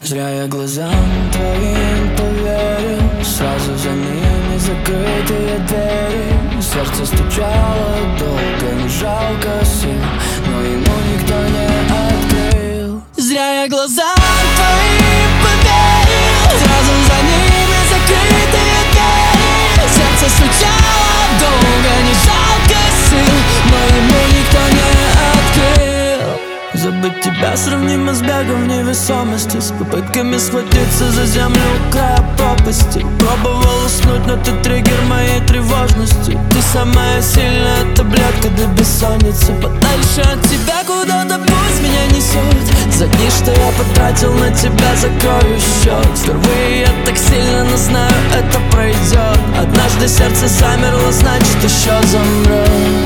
Зря я глазам твоим поверил, сразу за ними закрытые двери. Сердце стучало долго, не жалко сил, но ему никто не открыл. Зря я глазам твоим поверил, сразу за ними закрытые двери. Сердце стучало долго, не жалко сил, но ему никто не открыл. Забыть тебя сравнимо с бегом в невесомости, с попытками схватиться за землю у края пропасти. Пробовал уснуть, но ты триггер моей тревожности. Ты самая сильная таблетка для бессонницы. Подальше от тебя куда-то пусть меня несет. За дни, что я потратил на тебя, закрою счет. Впервые я так сильно, но знаю, это пройдет. Однажды сердце замерло, значит еще замрет.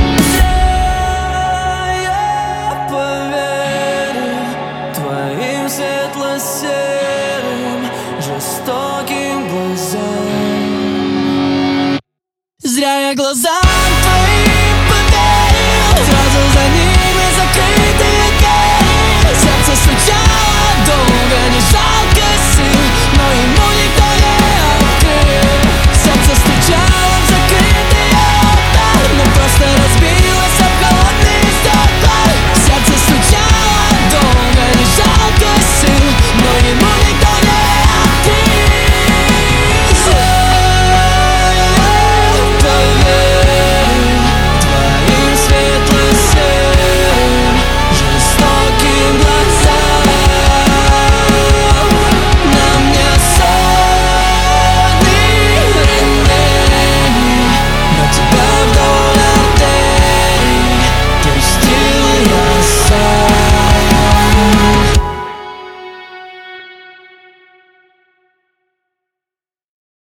Светло-серым, жестоким глазам. Зря я глаза